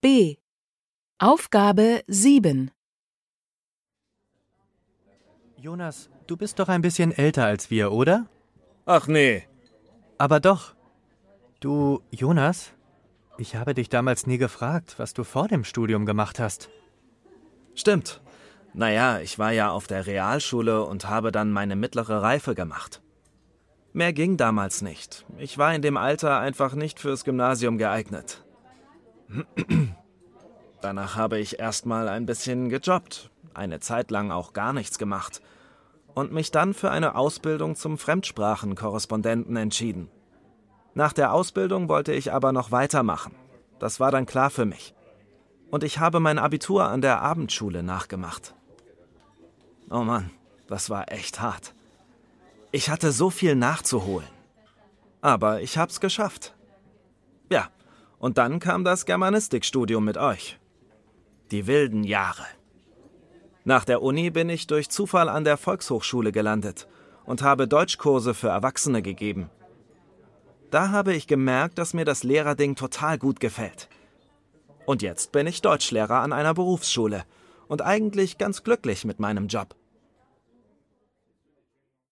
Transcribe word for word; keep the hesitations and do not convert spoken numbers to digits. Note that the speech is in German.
B. Aufgabe sieben. Jonas, du bist doch ein bisschen älter als wir, oder? Ach nee. Aber doch. Du, Jonas, ich habe dich damals nie gefragt, was du vor dem Studium gemacht hast. Stimmt. Naja, ich war ja auf der Realschule und habe dann meine mittlere Reife gemacht. Mehr ging damals nicht. Ich war in dem Alter einfach nicht fürs Gymnasium geeignet. Danach habe ich erstmal ein bisschen gejobbt, eine Zeit lang auch gar nichts gemacht und mich dann für eine Ausbildung zum Fremdsprachenkorrespondenten entschieden. Nach der Ausbildung wollte ich aber noch weitermachen. Das war dann klar für mich. Und ich habe mein Abitur an der Abendschule nachgemacht. Oh Mann, das war echt hart. Ich hatte so viel nachzuholen. Aber ich hab's geschafft. Ja, und dann kam das Germanistikstudium mit euch. Die wilden Jahre. Nach der Uni bin ich durch Zufall an der Volkshochschule gelandet und habe Deutschkurse für Erwachsene gegeben. Da habe ich gemerkt, dass mir das Lehrerding total gut gefällt. Und jetzt bin ich Deutschlehrer an einer Berufsschule und eigentlich ganz glücklich mit meinem Job.